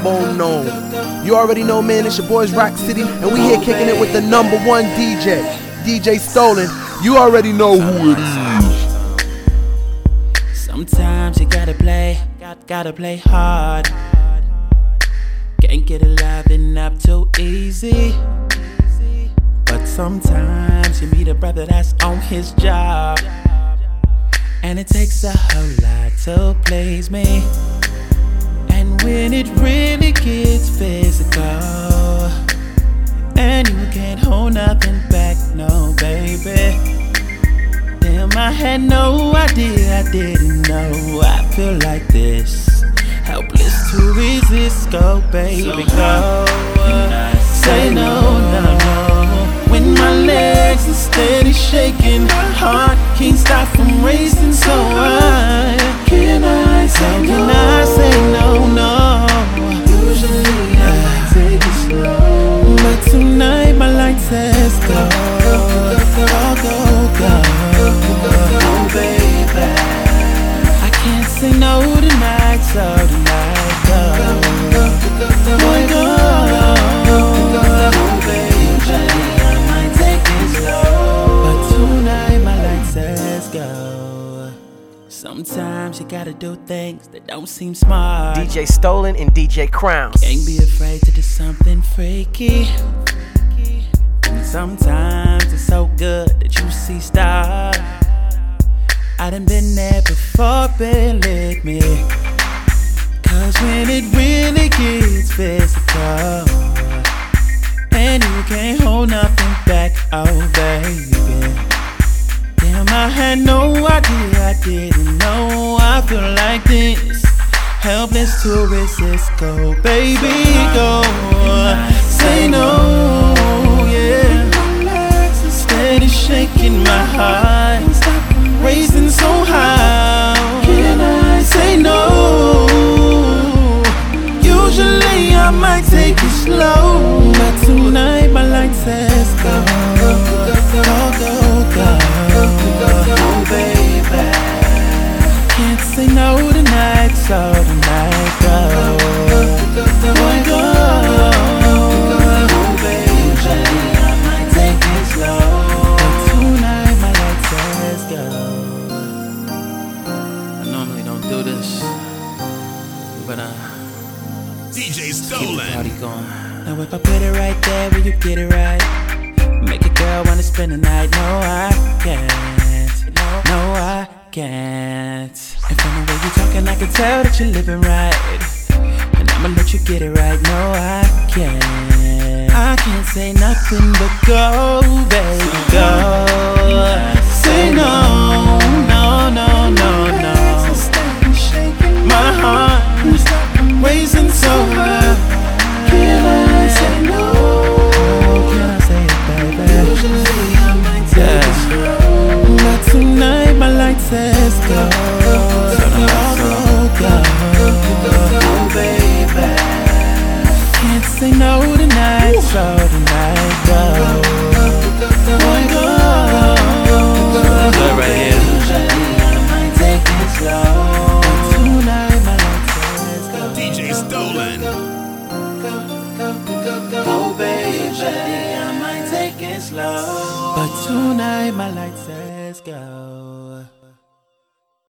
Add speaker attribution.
Speaker 1: Mono. You already know, man, it's your boys Rock City, and we here kicking it with the #1 DJ, DJ Stolen. You already know who it is.
Speaker 2: Sometimes you gotta play hard. Can't get a loving up too easy. But sometimes you meet a brother that's on his job, and it takes a whole lot to please me. And when it really gets physical, and you can't hold nothing back, no baby, damn, I had no idea, I didn't know I feel like this, helpless to resist, go baby, go. Say no, no, no. When my legs are steady shaking, heart can't stop from racing, so I can I say no, no. Usually I take it slow, but tonight my light says go, go, go, go, oh baby. I can't say no tonight, so tonight go, boy go, oh baby. Sometimes you gotta do things that don't seem smart.
Speaker 1: DJ Stolen and DJ Crowns.
Speaker 2: Can't be afraid to do something freaky. And sometimes it's so good that you see stars. I done been there before, believe me. Cause when it really gets physical, and you can't hold nothing back, oh baby, damn, I had no idea, I didn't know I feel like this, helpless to resist, go baby, go. Say no, yeah. Steady shaking my heart, raising so high. Can I say no? Usually I might take it slow, but tonight my light says go, go, go, go. Oh baby, can't say no tonight, so tonight go, boy go, oh baby, I might take it slow, but tonight my light says go. I normally don't do this, but
Speaker 3: DJ Stolen.
Speaker 2: keep the party going. Now if I put it right there, will you get it right? Make a girl wanna spend the night, no I can't, no I can't. And from the way you talking I can tell that you're living right, and I'ma let you get it right, no I can't say nothing but go, baby, go. Say no, no, no, no, no. My heart raising so high. Can I say no? Can I say it, baby? Usually I might take it slow, but tonight my light says go, go, go, oh baby. Can't say no tonight, so tonight go, boy go. Good right here. Usually I might take it slow, but tonight my light says go.
Speaker 3: DJ Stolen.
Speaker 2: Oh baby, I might take it slow, but tonight my light says go.